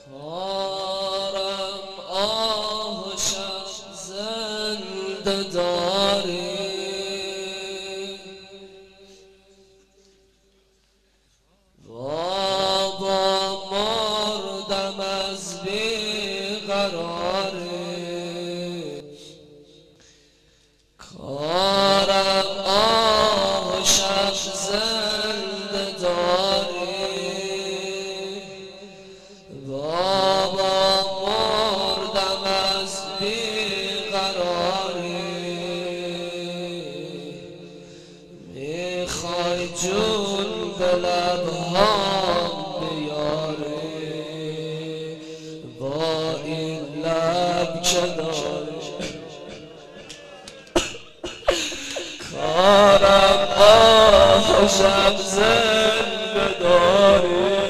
کارم آه و شب زنده داری، بابا مردم از بیقراری. کارم آه و شب زنده داری، بابا مردم از بیقراری. میخوای جون به لبهام بیاری، با این لب که داری. کارم آه و شب زنده داری،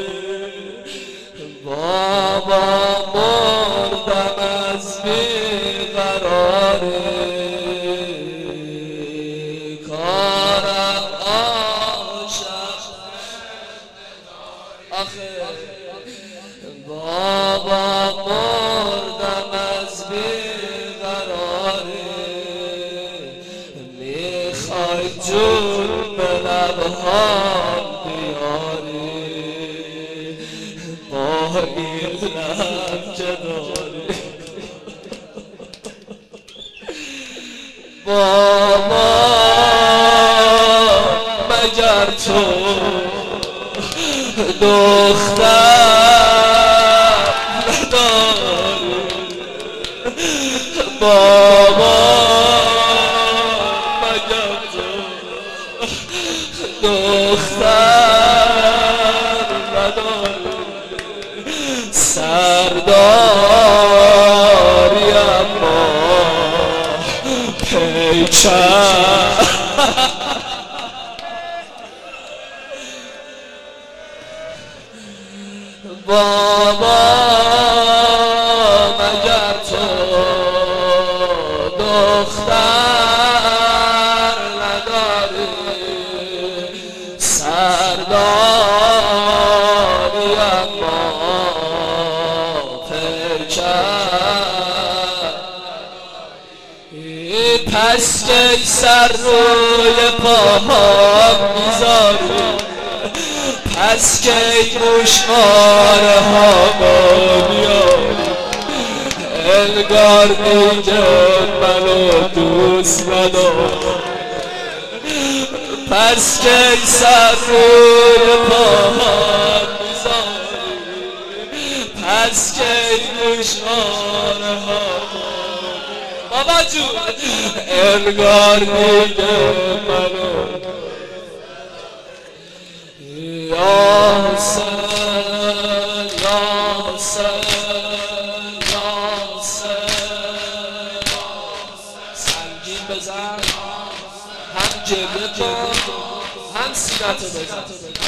بابا مردم از بیقراری. کارم آه و شب زنده داری، بابا مردم از بیقراری. میخوای جون به لبهام بیاری، با این لب که داری. بابا مگر تو دختر نداری؟ بابا مگر تو دختر نداری؟ سرداری اما پیچر. بابا مگر تو دختر نداری؟ سرداری اما پیچر. پس که سر روی پاهام میذاری، پس که گوشواره هامو میاری، انگار دیگه منو دوست نداری. پس که سر روی پاهام میذاری، پس که گوشواره هامو بابا جون انگار دیگه منو. یا حسین یا حسین یا حسین، سنگین بزن، هم گریه کن هم سینه‌تو بزن.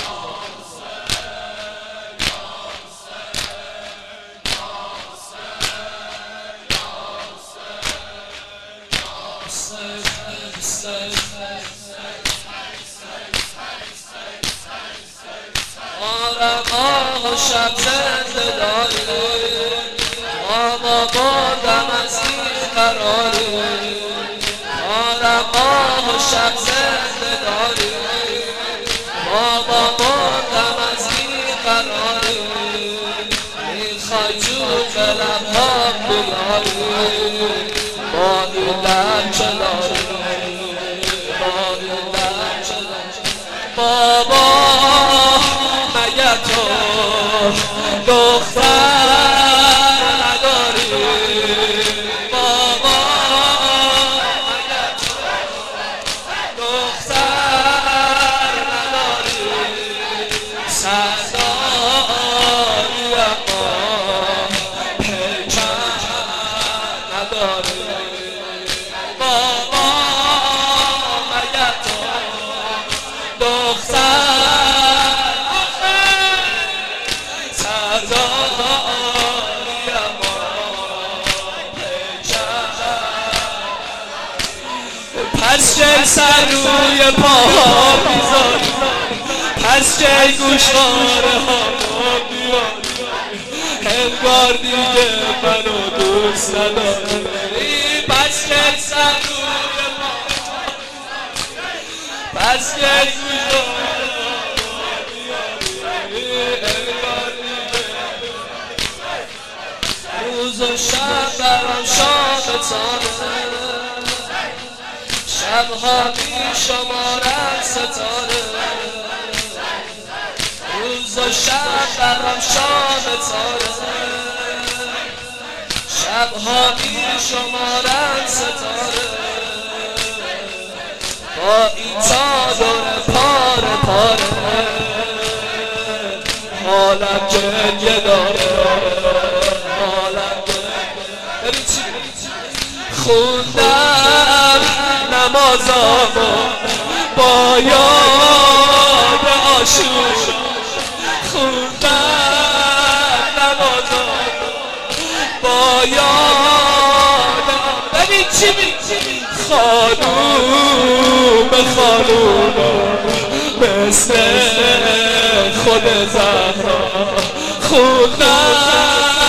کارم آه و شب زنده داری، بابا مردم از بیقراری. کارم آه و شب زنده داری، بابا مردم از بیقراری. میخوای جون به لبهام بیاری، با این لب چه داری؟ با این لب چه داری؟ بابا مگر تو دختر نداری؟ بابا مگر تو دختر نداری؟ سرداری اما پیچر نداری. بابا مگر تو دختر پس که سر روی پاها میذاری، پس که گوشواره ها بیاری، انگار دیگه منو دوست نداری. پس که سر روی ما، پس که روز و شب برام شامتانه، شبها می شمارم ستاره. روز و شب برام شامتانه، شبها می شمارم ستاره. با این چادر پاره پاره حالم جنگه داره، حالم ببین چی خوندم نمازامو با یاد عاشور، خوندم نمازامو با یاد. ببین چی می خانوم خانوم مثل خود زهرا، خوندم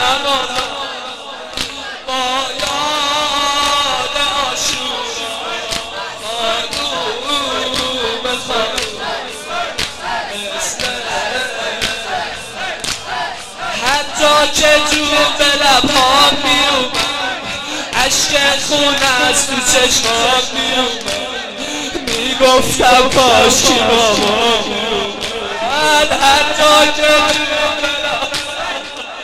حتی که جون به لبهام میومد، عشق خون از تو چشمام میومد، میگفتم کاشکی ماما من. حتی که جون به لبهام،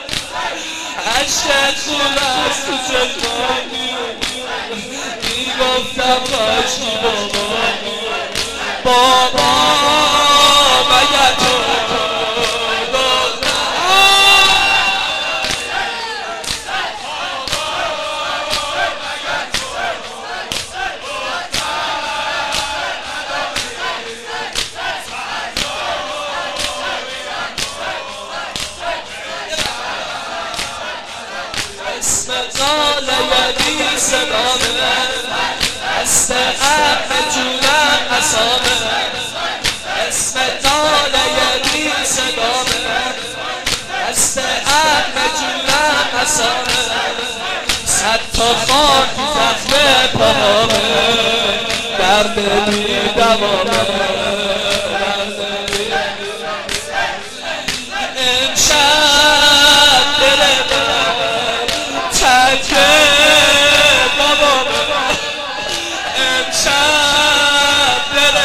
عشق خون از تو چشمام میومد، میگفتم کاشکی ماما. بابا مگر تو اسم ناله صدامه، دست عقل جونم اسامه. اسم ناله صدامه، دست عقل جونم اسامه. صد تا خان تخت پاهامه، درد بی دوامه. امشب دل تنگه بابا، امشب دل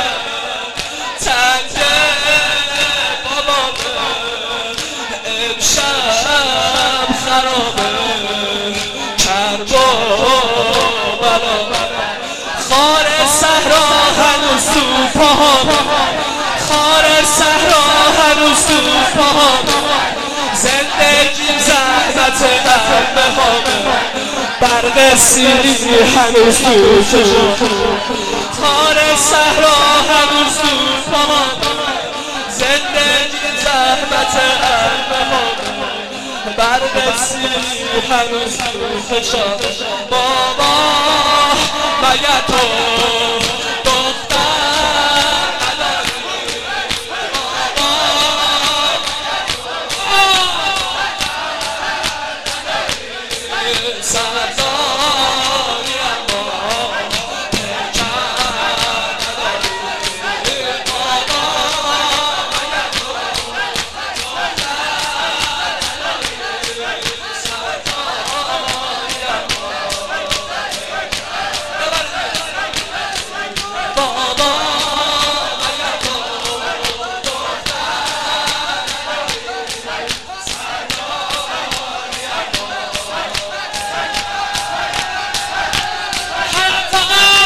تنگه بابا، امشب خرابه کرب و بلا. خار صحرا هنوز تو پاهام، خار صحرا هنوز تو پاهام. زندگی زحمت قلب هامه، برق سیری هنوز تو چشم. خار صحرا هنوز تو پاهام، زندگی زحمت قلب هامه، برق سیری هنوز تو چشم. بابا مگر تو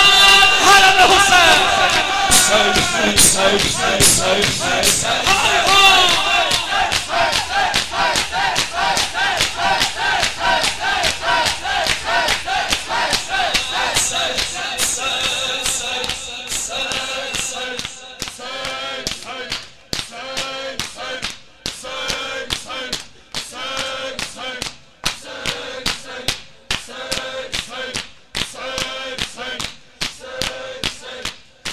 so